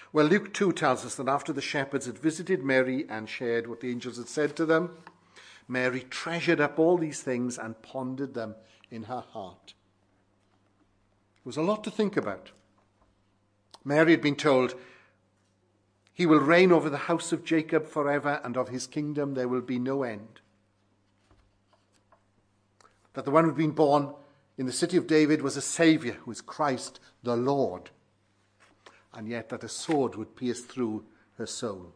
Well, Luke 2 tells us that after the shepherds had visited Mary and shared what the angels had said to them, Mary treasured up all these things and pondered them in her heart. It was a lot to think about. Mary had been told, "He will reign over the house of Jacob forever, and of his kingdom there will be no end." That the one who had been born in the city of David was a Saviour, who is Christ the Lord, and yet that a sword would pierce through her soul.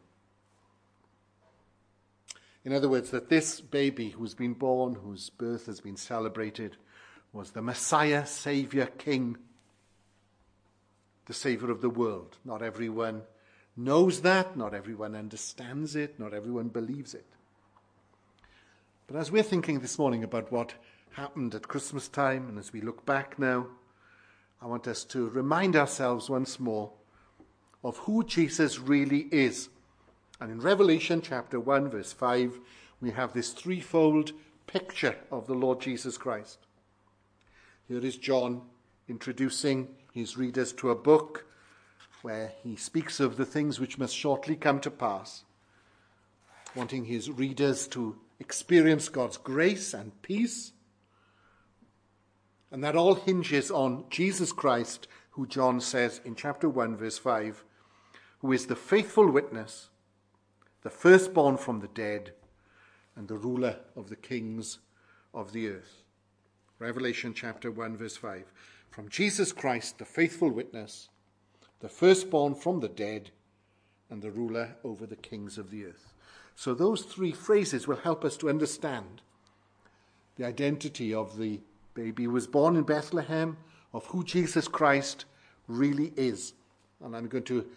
In other words, that this baby who has been born, whose birth has been celebrated, was the Messiah, Saviour, King, the Saviour of the world. Not everyone knows that, not everyone understands it, not everyone believes it. But as we're thinking this morning about what happened at Christmas time, and as we look back now, I want us to remind ourselves once more of who Jesus really is. And in Revelation chapter 1, verse 5, we have this threefold picture of the Lord Jesus Christ. Here is John introducing his readers to a book where he speaks of the things which must shortly come to pass, wanting his readers to experience God's grace and peace. And that all hinges on Jesus Christ, who John says in chapter 1, verse 5, who is the faithful witness, the firstborn from the dead, and the ruler of the kings of the earth. Revelation chapter 1, verse 5. From Jesus Christ, the faithful witness, the firstborn from the dead, and the ruler over the kings of the earth. So those three phrases will help us to understand the identity of the baby who was born in Bethlehem, of who Jesus Christ really is. And I'm going to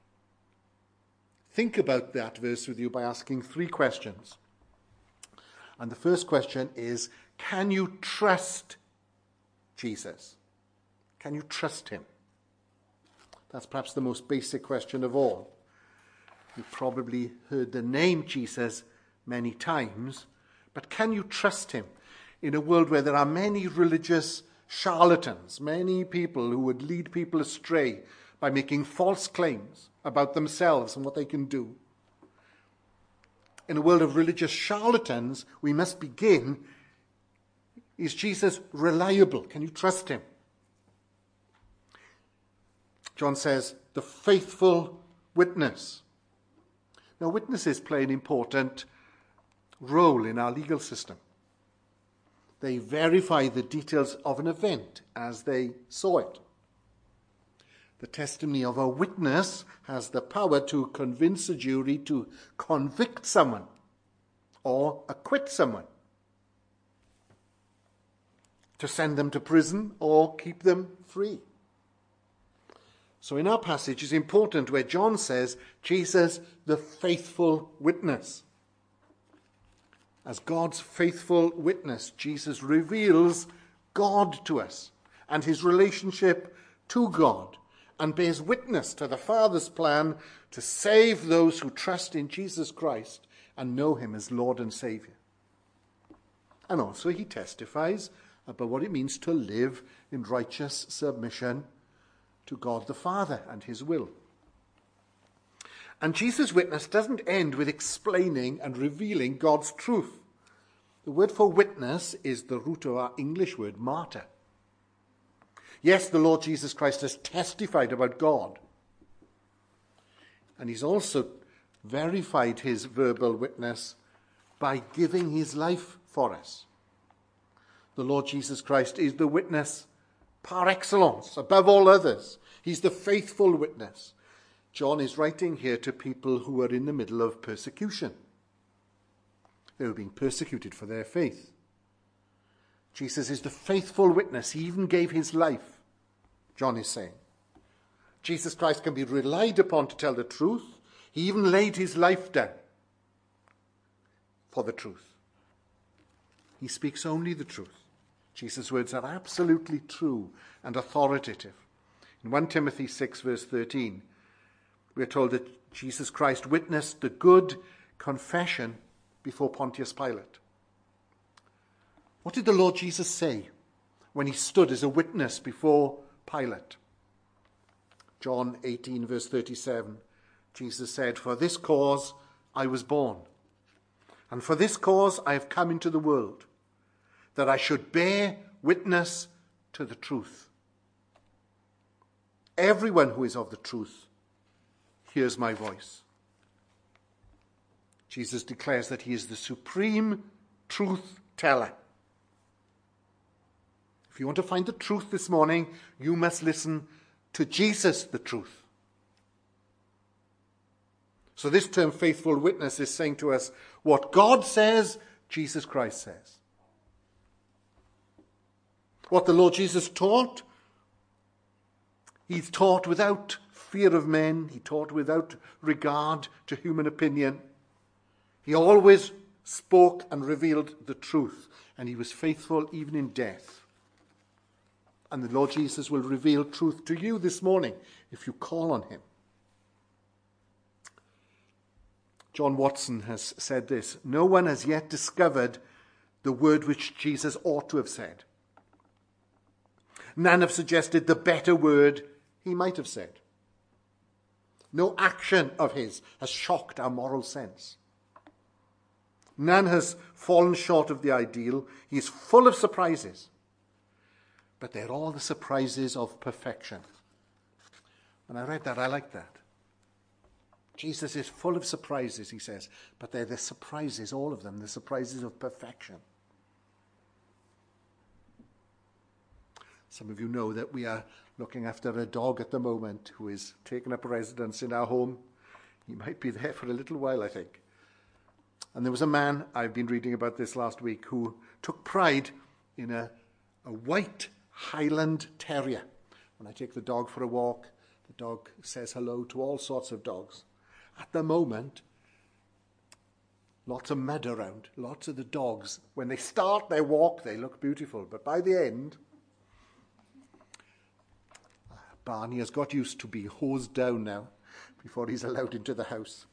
think about that verse with you by asking three questions. And the first question is, can you trust Jesus? Can you trust him? That's perhaps the most basic question of all. You've probably heard the name Jesus many times, but can you trust him in a world where there are many religious charlatans, many people who would lead people astray by making false claims about themselves and what they can do? In a world of religious charlatans, we must begin, is Jesus reliable? Can you trust him? John says, the faithful witness. Now, witnesses play an important role in our legal system. They verify the details of an event as they saw it. The testimony of a witness has the power to convince a jury to convict someone or acquit someone, to send them to prison or keep them free. So in our passage, it's important where John says, Jesus, the faithful witness. As God's faithful witness, Jesus reveals God to us and his relationship to God, and bears witness to the Father's plan to save those who trust in Jesus Christ and know him as Lord and Saviour. And also he testifies about what it means to live in righteous submission to God the Father and his will. And Jesus' witness doesn't end with explaining and revealing God's truth. The word for witness is the root of our English word martyr. Yes, the Lord Jesus Christ has testified about God. And he's also verified his verbal witness by giving his life for us. The Lord Jesus Christ is the witness par excellence, above all others. He's the faithful witness. John is writing here to people who are in the middle of persecution. They were being persecuted for their faith. Jesus is the faithful witness. He even gave his life, John is saying. Jesus Christ can be relied upon to tell the truth. He even laid his life down for the truth. He speaks only the truth. Jesus' words are absolutely true and authoritative. In 1 Timothy 6, verse 13, we are told that Jesus Christ witnessed the good confession before Pontius Pilate. What did the Lord Jesus say when he stood as a witness before Pilate? John 18, verse 37, Jesus said, "For this cause I was born, and for this cause I have come into the world, that I should bear witness to the truth. Everyone who is of the truth hears my voice." Jesus declares that he is the supreme truth teller. If you want to find the truth this morning, you must listen to Jesus, the truth. So this term, faithful witness, is saying to us what God says, Jesus Christ says. What the Lord Jesus taught, he taught without fear of men. He taught without regard to human opinion. He always spoke and revealed the truth, and he was faithful even in death. And the Lord Jesus will reveal truth to you this morning if you call on him. John Watson has said this: "No one has yet discovered the word which Jesus ought to have said. None have suggested the better word he might have said. No action of his has shocked our moral sense. None has fallen short of the ideal. He is full of surprises, but they're all the surprises of perfection." When I read that, I liked that. Jesus is full of surprises, he says, but they're the surprises, all of them, the surprises of perfection. Some of you know that we are looking after a dog at the moment who is taking up residence in our home. He might be there for a little while, I think. And there was a man, I've been reading about this last week, who took pride in a white Highland Terrier. When I take the dog for a walk, the dog says hello to all sorts of dogs. At the moment, lots of mud around, lots of the dogs. When they start their walk, they look beautiful, but by the end, Barney has got used to being hosed down now before he's allowed into the house.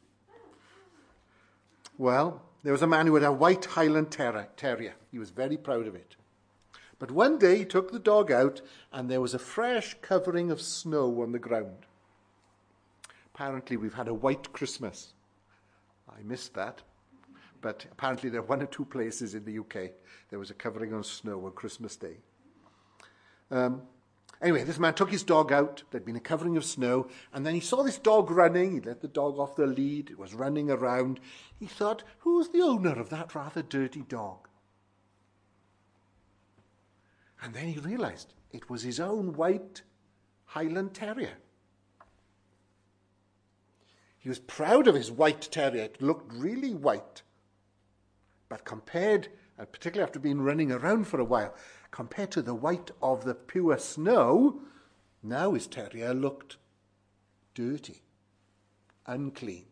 Well, there was a man who had a white Highland Terrier. He was very proud of it. But one day he took the dog out and there was a fresh covering of snow on the ground. Apparently we've had a white Christmas. I missed that. But apparently there are one or two places in the UK there was a covering of snow on Christmas Day. Anyway, this man took his dog out. There'd been a covering of snow. And then he saw this dog running. He let the dog off the lead. It was running around. He thought, who's the owner of that rather dirty dog? And then he realized it was his own white Highland Terrier. He was proud of his white terrier. It looked really white. But compared, and particularly after being running around for a while, compared to the white of the pure snow, now his terrier looked dirty, unclean.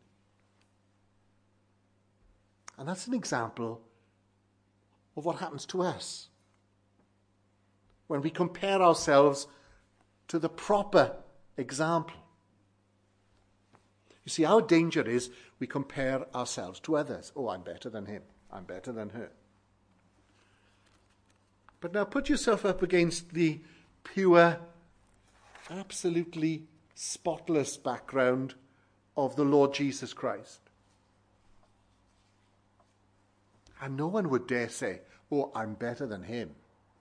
And that's an example of what happens to us when we compare ourselves to the proper example. You see, our danger is we compare ourselves to others. Oh, I'm better than him. I'm better than her. But now put yourself up against the pure, absolutely spotless background of the Lord Jesus Christ. And no one would dare say, oh, I'm better than him.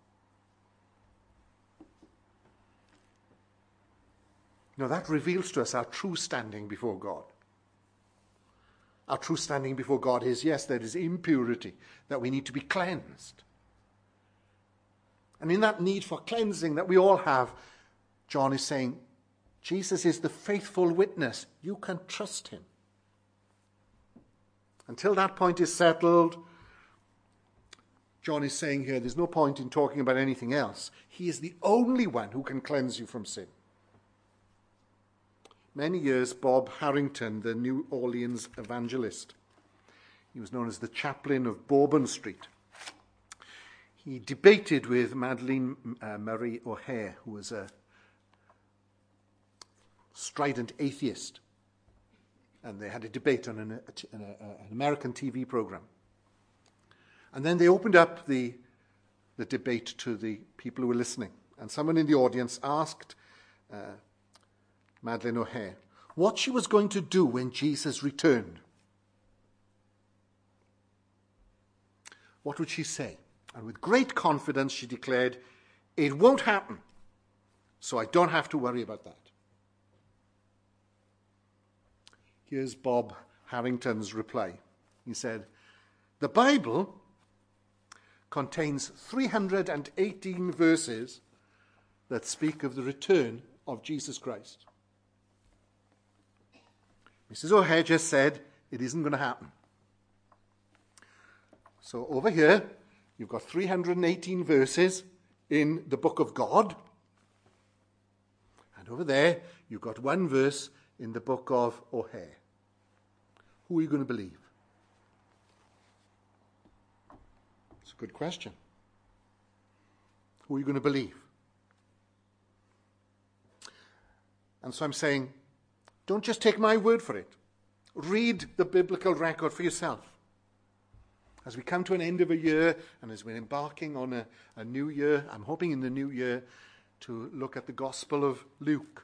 No, that reveals to us our true standing before God. Our true standing before God is, yes, there is impurity, that we need to be cleansed. And in that need for cleansing that we all have, John is saying, Jesus is the faithful witness. You can trust him. Until that point is settled, John is saying here, there's no point in talking about anything else. He is the only one who can cleanse you from sin. Many years, Bob Harrington, the New Orleans evangelist, he was known as the chaplain of Bourbon Street. He debated with Madeleine Marie O'Hare, who was a strident atheist. And they had a debate on an American TV program. And then they opened up the debate to the people who were listening. And someone in the audience asked Madeleine O'Hare, what she was going to do when Jesus returned. What would she say? And with great confidence she declared, "It won't happen, so I don't have to worry about that." Here's Bob Harrington's reply. He said, "The Bible contains 318 verses that speak of the return of Jesus Christ. Mrs. O'Hare just said it isn't going to happen. So over here, you've got 318 verses in the book of God. And over there, you've got one verse in the book of O'Hare. Who are you going to believe? It's a good question. Who are you going to believe? And so I'm saying, don't just take my word for it. Read the biblical record for yourself. As we come to an end of a year and as we're embarking on a new year, I'm hoping in the new year to look at the Gospel of Luke.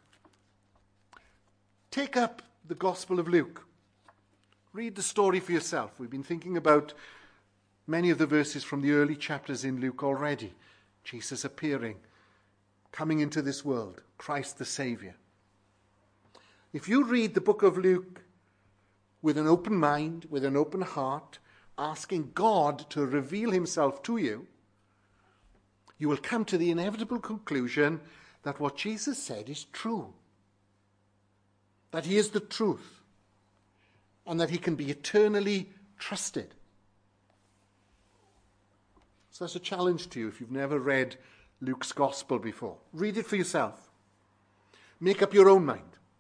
Take up the Gospel of Luke. Read the story for yourself. We've been thinking about many of the verses from the early chapters in Luke already. Jesus appearing, coming into this world, Christ the Saviour. If you read the book of Luke with an open mind, with an open heart, asking God to reveal himself to you, you will come to the inevitable conclusion that what Jesus said is true. That he is the truth. And that he can be eternally trusted. So that's a challenge to you if you've never read Luke's Gospel before. Read it for yourself. Make up your own mind.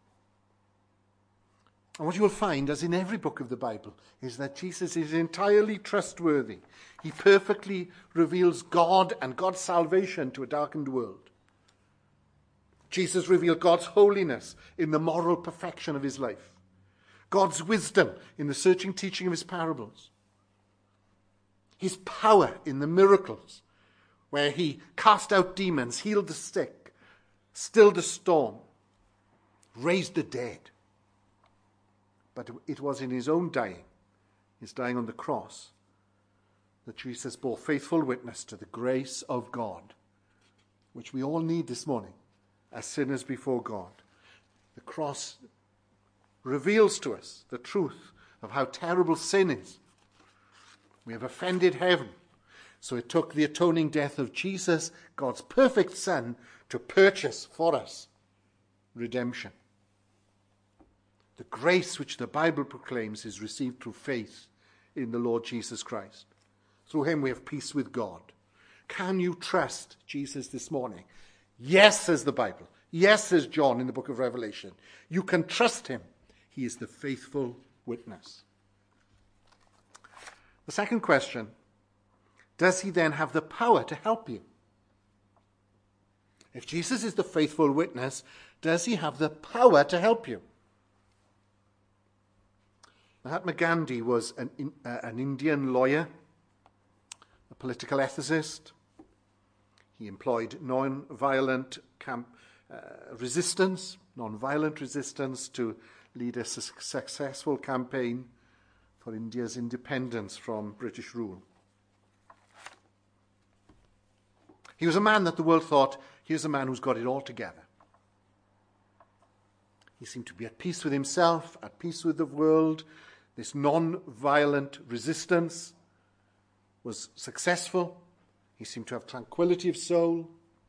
And what you will find, as in every book of the Bible, is that Jesus is entirely trustworthy. He perfectly reveals God and God's salvation to a darkened world. Jesus revealed God's holiness in the moral perfection of his life. God's wisdom in the searching teaching of his parables. His power in the miracles, where he cast out demons, healed the sick, stilled the storm, raised the dead. But it was in his own dying, his dying on the cross, that Jesus bore faithful witness to the grace of God, which we all need this morning as sinners before God. The cross reveals to us the truth of how terrible sin is. We have offended heaven. So it took the atoning death of Jesus, God's perfect Son, to purchase for us redemption. The grace which the Bible proclaims is received through faith in the Lord Jesus Christ. Through him we have peace with God. Can you trust Jesus this morning? Yes, says the Bible. Yes, says John in the book of Revelation. You can trust him. He is the faithful witness. The second question, does he then have the power to help you? If Jesus is the faithful witness, does he have the power to help you? Mahatma Gandhi was an Indian lawyer, a political ethicist. He employed non-violent resistance to lead a successful campaign for India's independence from British rule. He was a man that the world thought, here's a man who's got it all together. He seemed to be at peace with himself, at peace with the world. This non-violent resistance was successful. He seemed to have tranquility of soul.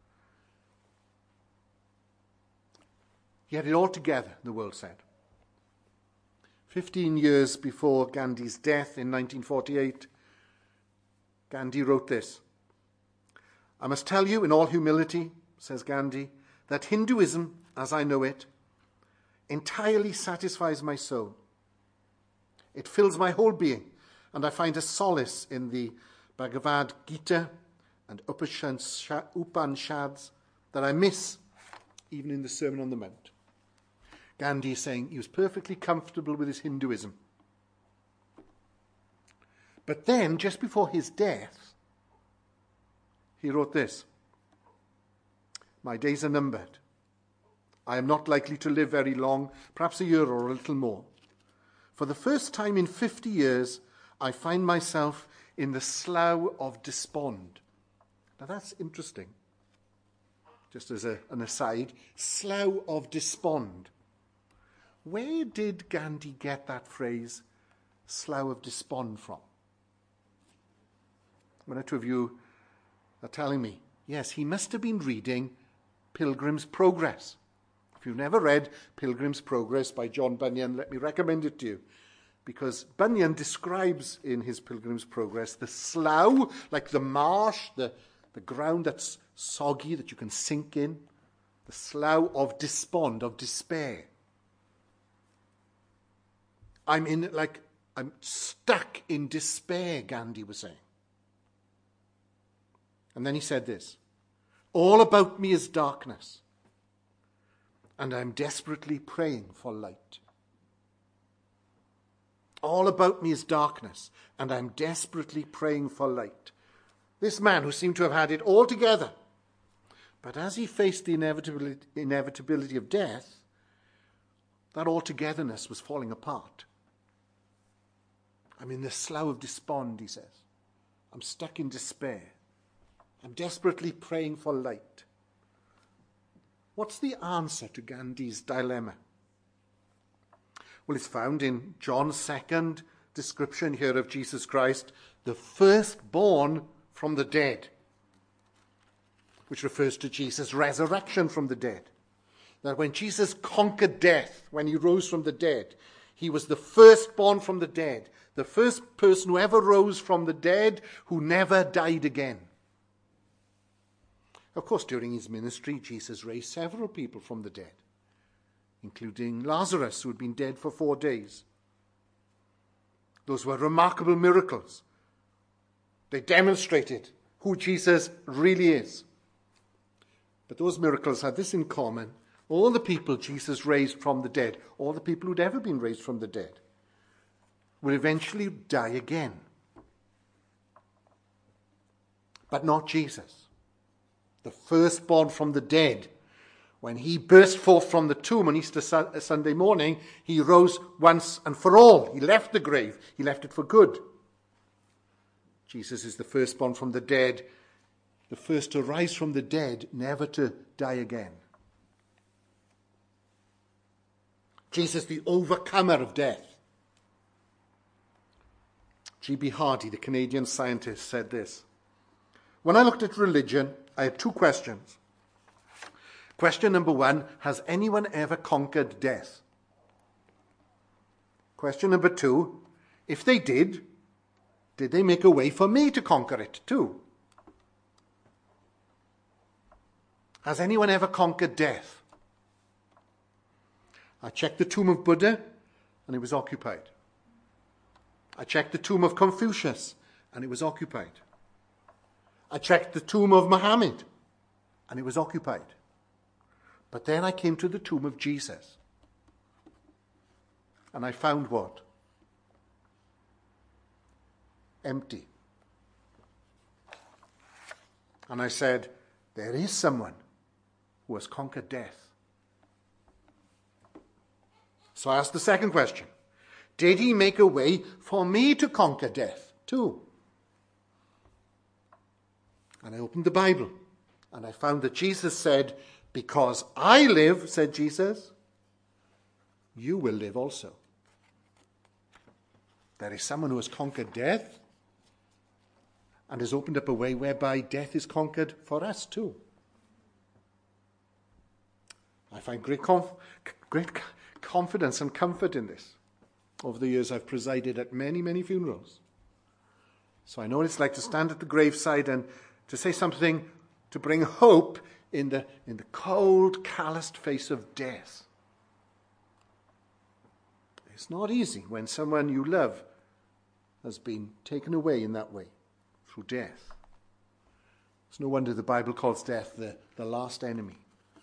He had it all together, the world said. 15 years before Gandhi's death in 1948, Gandhi wrote this. I must tell you in all humility, says Gandhi, that Hinduism, as I know it, entirely satisfies my soul. It fills my whole being, and I find a solace in the Bhagavad Gita and Upanishads that I miss even in the Sermon on the Mount. Gandhi is saying he was perfectly comfortable with his Hinduism. But then, just before his death, he wrote this. My days are numbered. I am not likely to live very long, perhaps a year or a little more. For the first time in 50 years, I find myself in the slough of despond. Now that's interesting. Just as an aside, slough of despond. Where did Gandhi get that phrase, slough of despond, from? One or two of you are telling me, yes, he must have been reading Pilgrim's Progress. If you've never read Pilgrim's Progress by John Bunyan, let me recommend it to you. Because Bunyan describes in his Pilgrim's Progress the slough, like the marsh, the ground that's soggy, that you can sink in, the slough of despond, of despair. I'm stuck in despair, Gandhi was saying. And then he said this, all about me is darkness, and I'm desperately praying for light. All about me is darkness, and I'm desperately praying for light. This man who seemed to have had it all together, but as he faced the inevitability of death, that altogetherness was falling apart. I'm in the slough of despond, he says. I'm stuck in despair. I'm desperately praying for light. What's the answer to Gandhi's dilemma? Well, it's found in John's second description here of Jesus Christ, the firstborn from the dead, which refers to Jesus' resurrection from the dead. That when Jesus conquered death, when he rose from the dead, he was the firstborn from the dead, the first person who ever rose from the dead, who never died again. Of course, during his ministry, Jesus raised several people from the dead, including Lazarus, who had been dead for 4 days. Those were remarkable miracles. They demonstrated who Jesus really is. But those miracles had this in common. All the people Jesus raised from the dead, all the people who'd ever been raised from the dead, will eventually die again. But not Jesus. The firstborn from the dead. When he burst forth from the tomb on Easter Sunday morning, he rose once and for all. He left the grave. He left it for good. Jesus is the firstborn from the dead, the first to rise from the dead, never to die again. Jesus, the overcomer of death. G.B. Hardy, the Canadian scientist, said this. When I looked at religion, I had 2 questions. Question number 1, has anyone ever conquered death? Question number 2, if they did they make a way for me to conquer it too? Has anyone ever conquered death? I checked the tomb of Buddha, and it was occupied. I checked the tomb of Confucius, and it was occupied. I checked the tomb of Muhammad, and it was occupied. But then I came to the tomb of Jesus. And I found what? Empty. And I said, there is someone who has conquered death. So I asked the second question. Did he make a way for me to conquer death too? And I opened the Bible, and I found that Jesus said, because I live, said Jesus, you will live also. There is someone who has conquered death and has opened up a way whereby death is conquered for us too. I find great confidence and comfort in this. Over the years, I've presided at many, many funerals. So I know what it's like to stand at the graveside and to say something to bring hope in the cold, calloused face of death. It's not easy when someone you love has been taken away in that way, through death. It's no wonder the Bible calls death the last enemy.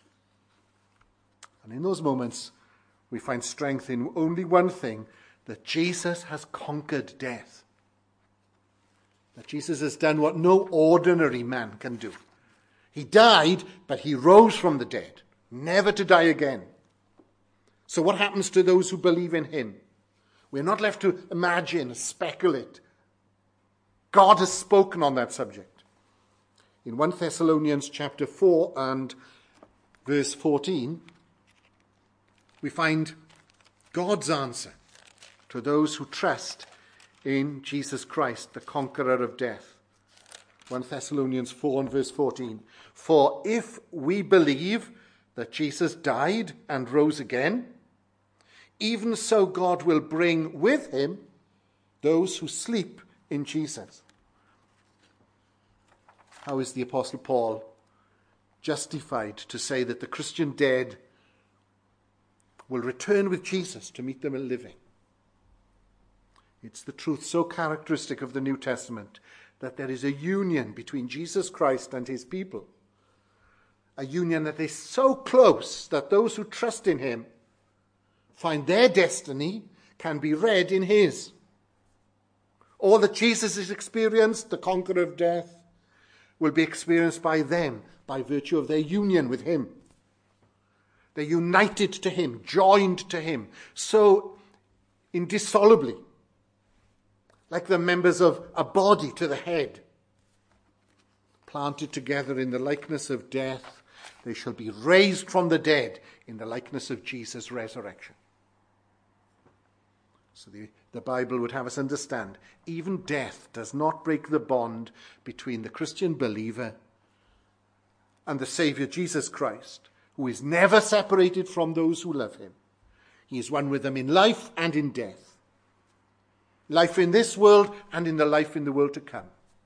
And in those moments, we find strength in only one thing, that Jesus has conquered death. That Jesus has done what no ordinary man can do. He died, but he rose from the dead. never to die again. So what happens to those who believe in him? We're not left to imagine, speculate. God has spoken on that subject. In 1 Thessalonians chapter 4 and verse 14, we find God's answer to those who trust in Jesus Christ, the conqueror of death. 1 Thessalonians 4 and verse 14. For if we believe that Jesus died and rose again, even so God will bring with him those who sleep in Jesus. How is the Apostle Paul justified to say that the Christian dead will return with Jesus to meet them living? It's the truth so characteristic of the New Testament that there is a union between Jesus Christ and his people. A union that is so close that those who trust in him find their destiny can be read in his. All that Jesus has experienced, the conqueror of death, will be experienced by them by virtue of their union with him. They're united to him, joined to him, so indissolubly, like the members of a body to the head. Planted together in the likeness of death, they shall be raised from the dead in the likeness of Jesus' resurrection. So the Bible would have us understand, even death does not break the bond between the Christian believer and the Saviour Jesus Christ, who is never separated from those who love him. He is one with them in life and in death. Life in this world and in the life in the world to come.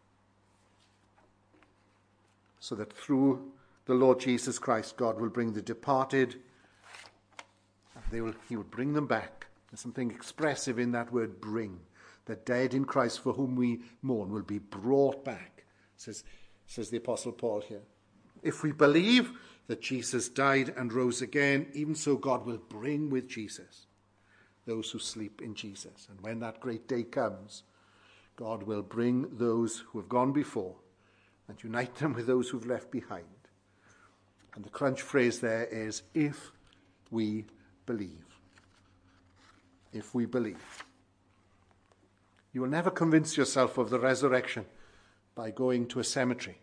So that through the Lord Jesus Christ, God will bring the departed, and he will bring them back. There's something expressive in that word bring. The dead in Christ for whom we mourn will be brought back, says the Apostle Paul here. If we believe that Jesus died and rose again, even so God will bring with Jesus those who sleep in Jesus. And when that great day comes, God will bring those who have gone before and unite them with those who've left behind. And the crunch phrase there is, if we believe. If we believe. You will never convince yourself of the resurrection by going to a cemetery.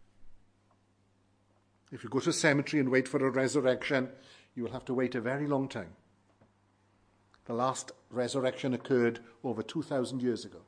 If you go to a cemetery and wait for a resurrection, you will have to wait a very long time. The last resurrection occurred over 2,000 years ago.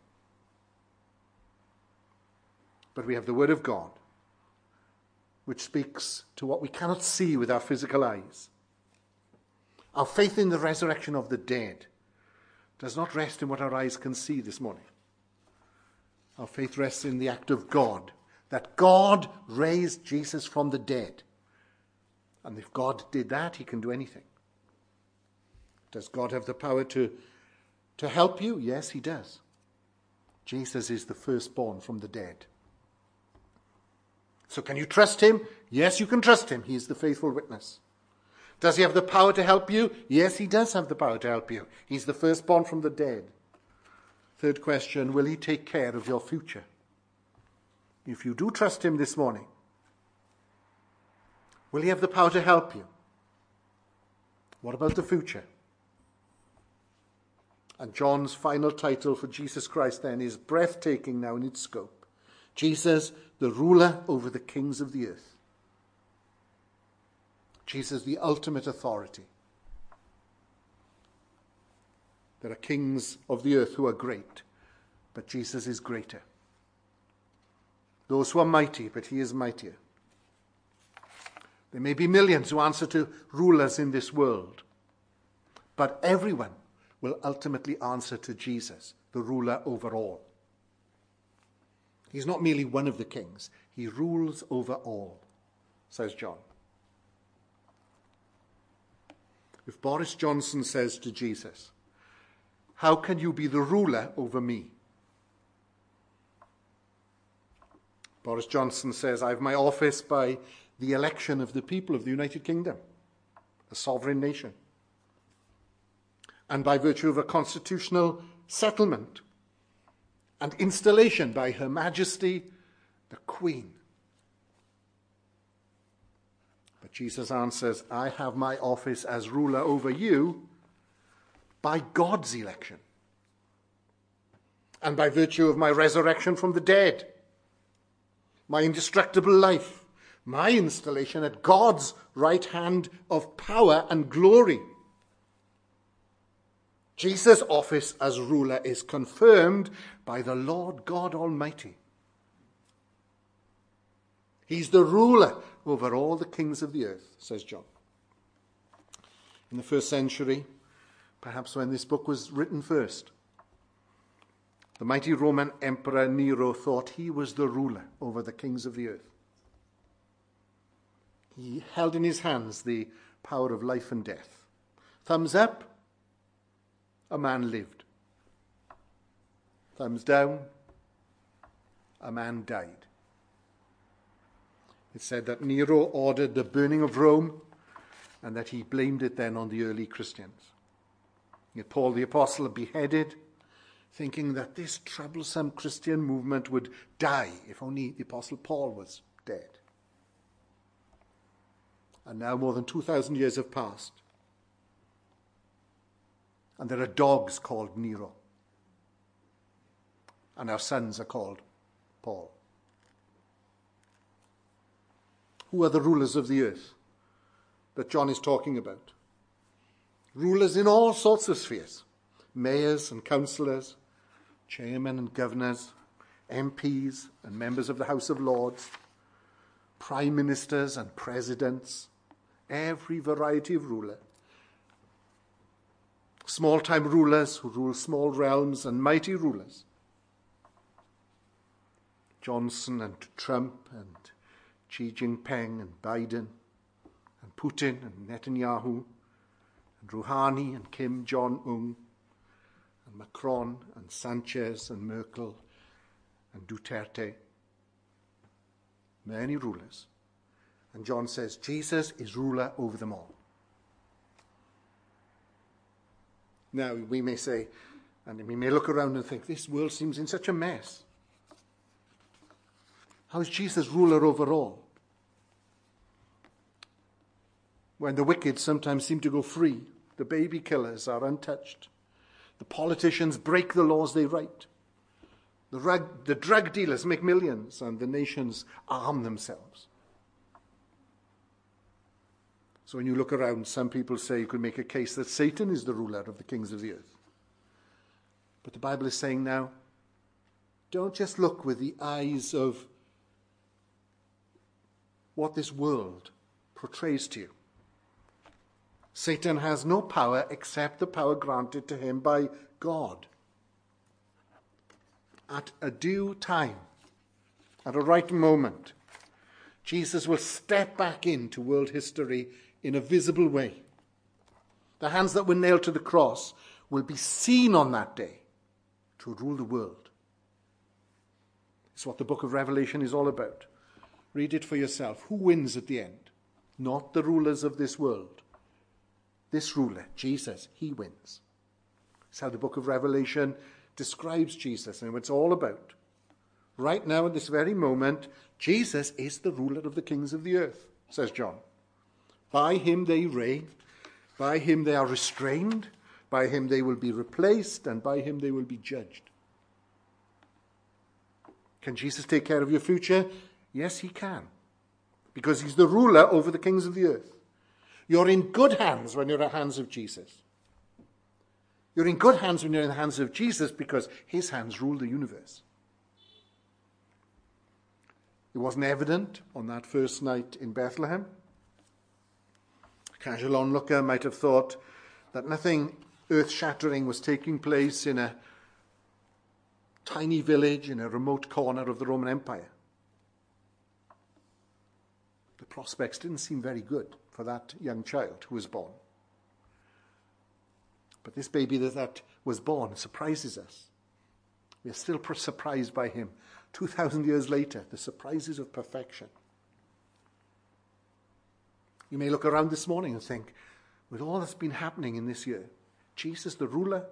But we have the Word of God, which speaks to what we cannot see with our physical eyes. Our faith in the resurrection of the dead does not rest in what our eyes can see this morning. Our faith rests in the act of God, that God raised Jesus from the dead. And if God did that, he can do anything. Does God have the power to help you? Yes, he does. Jesus is the firstborn from the dead. So can you trust him? Yes, you can trust him. He is the faithful witness. Does he have the power to help you? Yes, he does have the power to help you. He's the firstborn from the dead. Third question, will he take care of your future? If you do trust him this morning, will he have the power to help you? What about the future? And John's final title for Jesus Christ then is breathtaking now in its scope. Jesus, the ruler over the kings of the earth. Jesus, the ultimate authority. There are kings of the earth who are great, but Jesus is greater. Those who are mighty, but he is mightier. There may be millions who answer to rulers in this world, but everyone will ultimately answer to Jesus, the ruler over all. He's not merely one of the kings. He rules over all, says John. If Boris Johnson says to Jesus, how can you be the ruler over me? Boris Johnson says, I have my office by the election of the people of the United Kingdom, a sovereign nation, and by virtue of a constitutional settlement and installation by Her Majesty, the Queen. But Jesus answers, I have my office as ruler over you by God's election and by virtue of my resurrection from the dead, my indestructible life, my installation at God's right hand of power and glory. Jesus' office as ruler is confirmed by the Lord God Almighty. He's the ruler over all the kings of the earth, says John. In the first century, perhaps when this book was written first, the mighty Roman Emperor Nero thought he was the ruler over the kings of the earth. He held in his hands the power of life and death. Thumbs up, a man lived. Thumbs down, a man died. It said that Nero ordered the burning of Rome and that he blamed it then on the early Christians. Yet Paul the Apostle beheaded, thinking that this troublesome Christian movement would die if only the Apostle Paul was dead. And now more than 2,000 years have passed. And there are dogs called Nero. And our sons are called Paul. Who are the rulers of the earth that John is talking about? Rulers in all sorts of spheres. Mayors and councillors, chairmen and governors, MPs and members of the House of Lords, prime ministers and presidents, every variety of ruler. Small-time rulers who rule small realms and mighty rulers. Johnson and Trump and Xi Jinping and Biden and Putin and Netanyahu and Rouhani and Kim Jong-un and Macron and Sanchez and Merkel and Duterte. Many rulers. And John says Jesus is ruler over them all. Now, we may say, and we may look around and think, this world seems in such a mess. How is Jesus ruler over all? When the wicked sometimes seem to go free, the baby killers are untouched. The politicians break the laws they write. The drug dealers make millions, and the nations arm themselves. So when you look around, some people say you could make a case that Satan is the ruler of the kings of the earth. But the Bible is saying now, don't just look with the eyes of what this world portrays to you. Satan has no power except the power granted to him by God. At a due time, at a right moment, Jesus will step back into world history in a visible way. The hands that were nailed to the cross will be seen on that day to rule the world. It's what the book of Revelation is all about. Read it for yourself. Who wins at the end? Not the rulers of this world. This ruler, Jesus, he wins. It's how the book of Revelation describes Jesus and what it's all about. Right now, at this very moment, Jesus is the ruler of the kings of the earth, says John. By him they reign, by him they are restrained, by him they will be replaced, and by him they will be judged. Can Jesus take care of your future? Yes, he can, because he's the ruler over the kings of the earth. You're in good hands when you're in the hands of Jesus. You're in good hands when you're in the hands of Jesus because his hands rule the universe. It wasn't evident on that first night in Bethlehem. A casual onlooker might have thought that nothing earth-shattering was taking place in a tiny village in a remote corner of the Roman Empire. The prospects didn't seem very good for that young child who was born. But this baby that was born surprises us. We are still surprised by him. 2,000 years later, the surprises of perfection. You may look around this morning and think, with all that's been happening in this year, Jesus the ruler?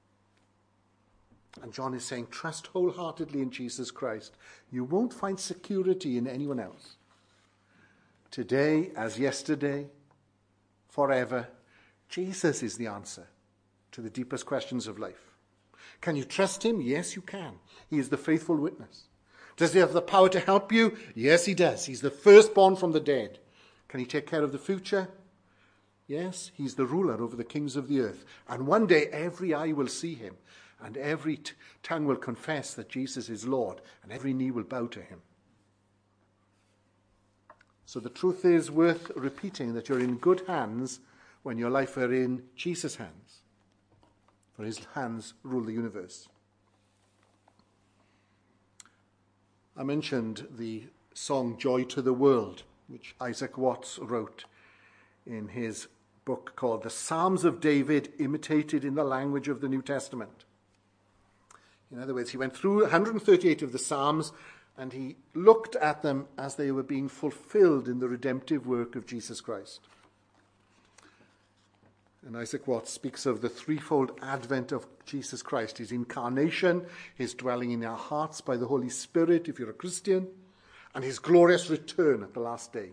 And John is saying, trust wholeheartedly in Jesus Christ. You won't find security in anyone else. Today as yesterday, forever, Jesus is the answer to the deepest questions of life. Can you trust him? Yes, you can. He is the faithful witness. Does he have the power to help you? Yes, he does. He's the firstborn from the dead. Can he take care of the future? Yes, he's the ruler over the kings of the earth. And one day every eye will see him, and every tongue will confess that Jesus is Lord, and every knee will bow to him. So the truth is worth repeating, that you're in good hands when your life are in Jesus' hands. For his hands rule the universe. I mentioned the song Joy to the World, which Isaac Watts wrote in his book called The Psalms of David Imitated in the Language of the New Testament. In other words, he went through 138 of the Psalms and he looked at them as they were being fulfilled in the redemptive work of Jesus Christ. And Isaac Watts speaks of the threefold advent of Jesus Christ, his incarnation, his dwelling in our hearts by the Holy Spirit, if you're a Christian, and his glorious return at the last day.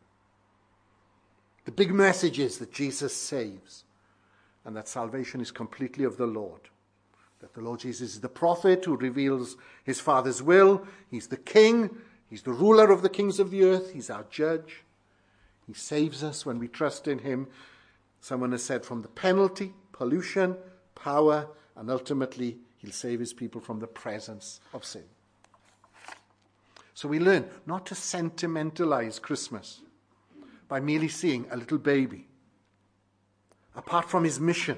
The big message is that Jesus saves, and that salvation is completely of the Lord. That the Lord Jesus is the prophet who reveals his Father's will. He's the king. He's the ruler of the kings of the earth. He's our judge. He saves us when we trust in him. Someone has said, from the penalty, pollution, power, and ultimately he'll save his people from the presence of sin. So we learn not to sentimentalize Christmas by merely seeing a little baby. Apart from his mission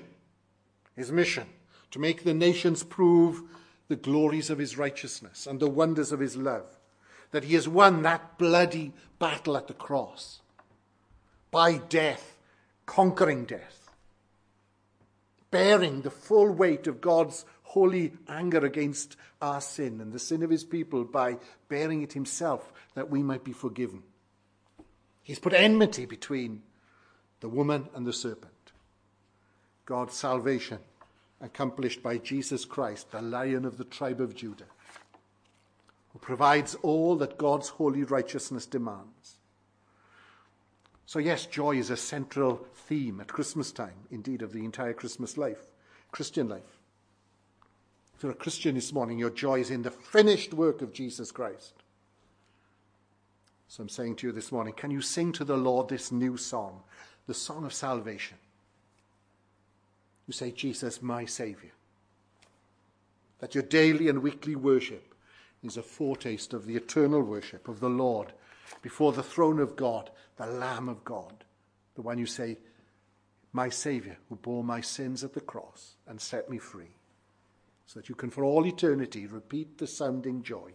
to make the nations prove the glories of his righteousness and the wonders of his love, that he has won that bloody battle at the cross by death, conquering death, bearing the full weight of God's holy anger against our sin and the sin of his people by bearing it himself that we might be forgiven. He's put enmity between the woman and the serpent. God's salvation accomplished by Jesus Christ, the Lion of the tribe of Judah, who provides all that God's holy righteousness demands. So yes, joy is a central theme at Christmas time, indeed of the entire Christmas life, Christian life. If you're a Christian this morning, your joy is in the finished work of Jesus Christ. So I'm saying to you this morning, can you sing to the Lord this new song, the song of salvation? You say, Jesus, my Saviour. That your daily and weekly worship is a foretaste of the eternal worship of the Lord before the throne of God, the Lamb of God, the one you say, my Saviour, who bore my sins at the cross and set me free, so that you can for all eternity repeat the sounding joy.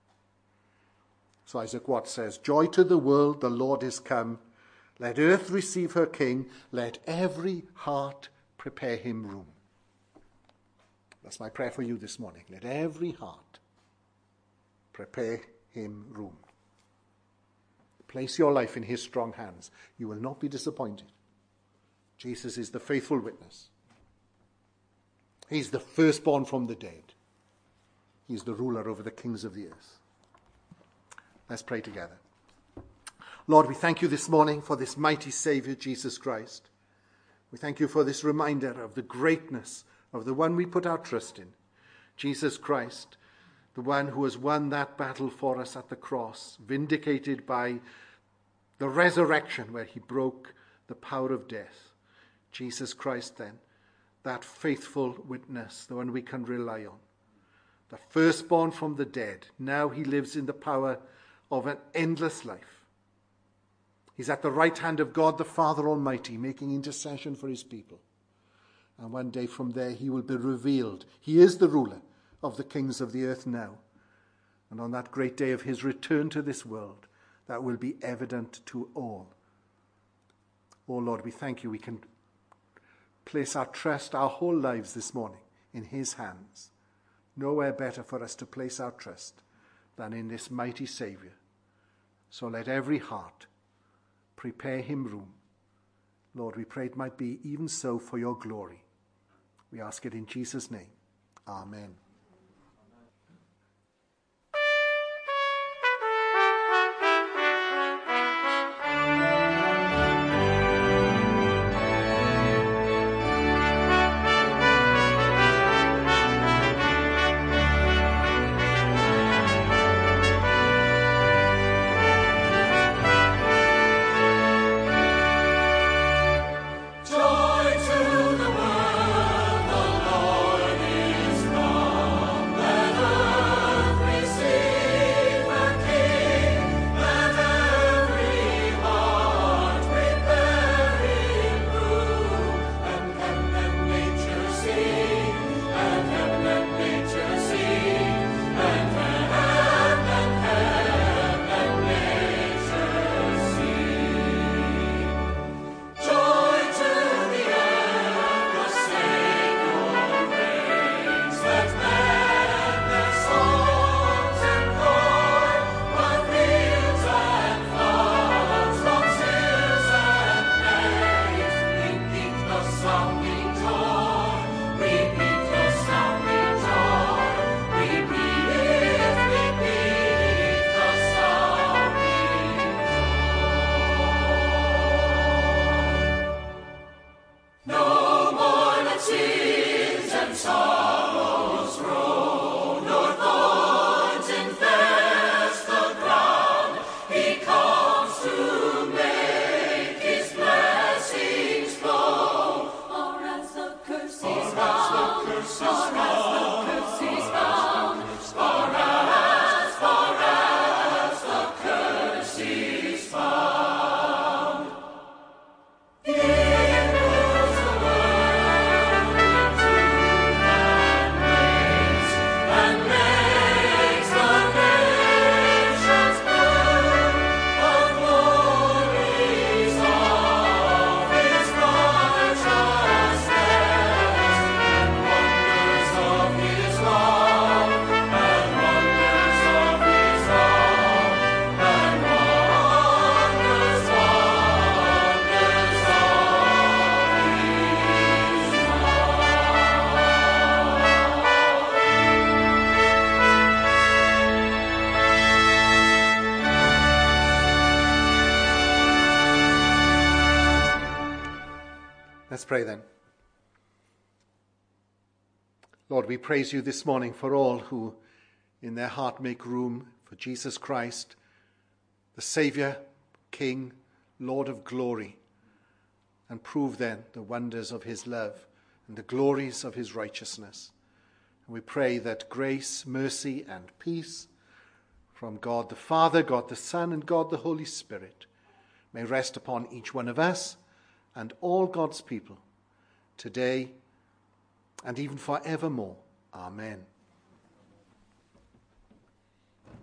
So Isaac Watts says, joy to the world, the Lord is come. Let earth receive her King. Let every heart prepare him room. That's my prayer for you this morning. Let every heart prepare him room. Place your life in his strong hands. You will not be disappointed. Jesus is the faithful witness. He's the firstborn from the dead. He's the ruler over the kings of the earth. Let's pray together. Lord, we thank you this morning for this mighty Saviour, Jesus Christ. We thank you for this reminder of the greatness of the one we put our trust in, Jesus Christ, the one who has won that battle for us at the cross, vindicated by the resurrection where he broke the power of death. Jesus Christ, then, that faithful witness, the one we can rely on, the firstborn from the dead. Now he lives in the power of an endless life. He's at the right hand of God the Father Almighty, making intercession for his people. And one day from there he will be revealed. He is the ruler of the kings of the earth now. And on that great day of his return to this world, that will be evident to all. Oh Lord, we thank you. We can place our trust, our whole lives this morning, in his hands. Nowhere better for us to place our trust than in this mighty Saviour. So let every heart prepare him room. Lord, we pray it might be even so for your glory. We ask it in Jesus' name. Amen. Let's pray then. Lord, we praise you this morning for all who in their heart make room for Jesus Christ, the Saviour, King, Lord of glory, and prove then the wonders of his love and the glories of his righteousness. And we pray that grace, mercy, and peace from God the Father, God the Son, and God the Holy Spirit may rest upon each one of us and all God's people, today and even forevermore. Amen.